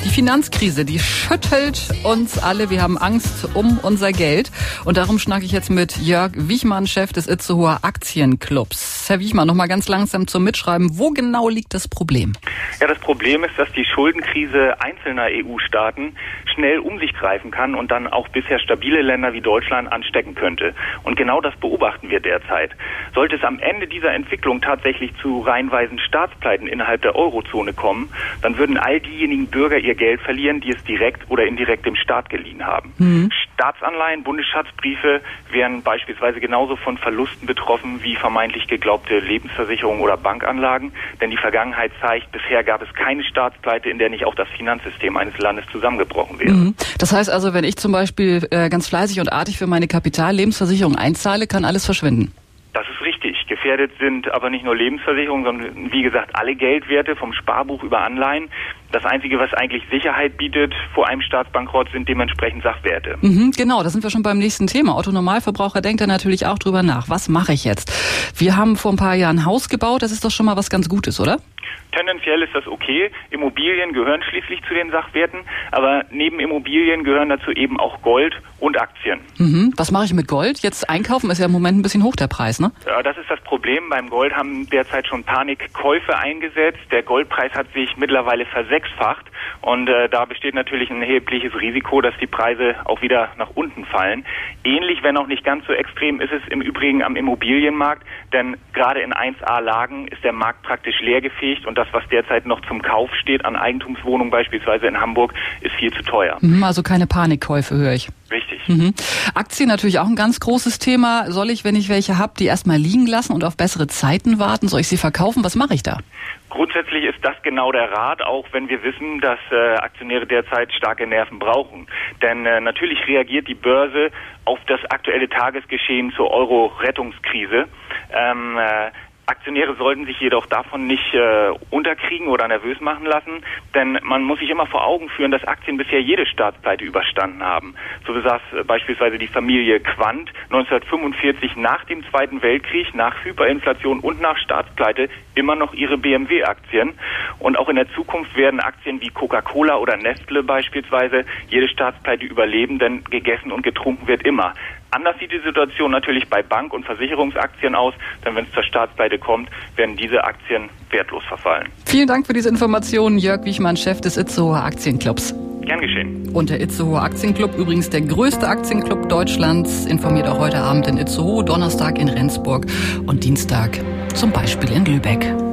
Die Finanzkrise, die schüttelt uns alle. Wir haben Angst um unser Geld. Und darum schnacke ich jetzt mit Jörg Wichmann, Chef des Itzehoer Aktienclubs. Herr Wichmann, noch mal ganz langsam zum Mitschreiben. Wo genau liegt das Problem? Ja, das Problem ist, dass die Schuldenkrise einzelner EU-Staaten schnell um sich greifen kann und dann auch bisher stabile Länder wie Deutschland anstecken könnte. Und genau das beobachten wir derzeit. Sollte es am Ende dieser Entwicklung tatsächlich zu reihenweisen Staatspleiten innerhalb der Eurozone kommen, dann würden all diejenigen Bürger ihr Geld verlieren, die es direkt oder indirekt dem Staat geliehen haben. Staatsanleihen, Bundesschatzbriefe wären beispielsweise genauso von Verlusten betroffen wie vermeintlich geglaubte Lebensversicherungen oder Bankanlagen, denn die Vergangenheit zeigt, bisher gab es keine Staatspleite, in der nicht auch das Finanzsystem eines Landes zusammengebrochen wäre. Das heißt also, wenn ich zum Beispiel ganz fleißig und artig für meine Kapitallebensversicherung einzahle, kann alles verschwinden? Das ist richtig. Gefährdet sind aber nicht nur Lebensversicherungen, sondern wie gesagt alle Geldwerte vom Sparbuch über Anleihen. Das Einzige, was eigentlich Sicherheit bietet vor einem Staatsbankrott, sind dementsprechend Sachwerte. Genau, da sind wir schon beim nächsten Thema. Otto Normalverbraucher denkt da natürlich auch drüber nach. Was mache ich jetzt? Wir haben vor ein paar Jahren ein Haus gebaut. Das ist doch schon mal was ganz Gutes, oder? Tendenziell ist das okay. Immobilien gehören schließlich zu den Sachwerten, aber neben Immobilien gehören dazu eben auch Gold und Aktien. Was mache ich mit Gold? Jetzt einkaufen ist ja im Moment ein bisschen hoch der Preis, ne? Ja, das ist das Problem. Beim Gold haben derzeit schon Panikkäufe eingesetzt. Der Goldpreis hat sich mittlerweile versechsfacht und da besteht natürlich ein erhebliches Risiko, dass die Preise auch wieder nach unten fallen. Ähnlich, wenn auch nicht ganz so extrem, ist es im Übrigen am Immobilienmarkt, denn gerade in 1A-Lagen ist der Markt praktisch leergefegt und das, was derzeit noch zum Kauf steht an Eigentumswohnungen beispielsweise in Hamburg, ist viel zu teuer. Also keine Panikkäufe, höre ich. Richtig. Aktien natürlich auch ein ganz großes Thema. Soll ich, wenn ich welche habe, die erstmal liegen lassen und auf bessere Zeiten warten? Soll ich sie verkaufen? Was mache ich da? Grundsätzlich ist das genau der Rat, auch wenn wir wissen, dass Aktionäre derzeit starke Nerven brauchen. Denn natürlich reagiert die Börse auf das aktuelle Tagesgeschehen zur Euro-Rettungskrise. Aktionäre sollten sich jedoch davon nicht unterkriegen oder nervös machen lassen, denn man muss sich immer vor Augen führen, dass Aktien bisher jede Staatspleite überstanden haben. So besaß beispielsweise die Familie Quandt 1945 nach dem Zweiten Weltkrieg, nach Hyperinflation und nach Staatspleite immer noch ihre BMW-Aktien. Und auch in der Zukunft werden Aktien wie Coca-Cola oder Nestle beispielsweise jede Staatspleite überleben, denn gegessen und getrunken wird immer. Anders sieht die Situation natürlich bei Bank- und Versicherungsaktien aus, denn wenn es zur Staatspleite kommt, werden diese Aktien wertlos verfallen. Vielen Dank für diese Informationen, Jörg Wichmann, Chef des Itzehoer Aktienclubs. Gern geschehen. Und der Itzehoer Aktienclub, übrigens der größte Aktienclub Deutschlands, informiert auch heute Abend in Itzehoe, Donnerstag in Rendsburg und Dienstag zum Beispiel in Lübeck.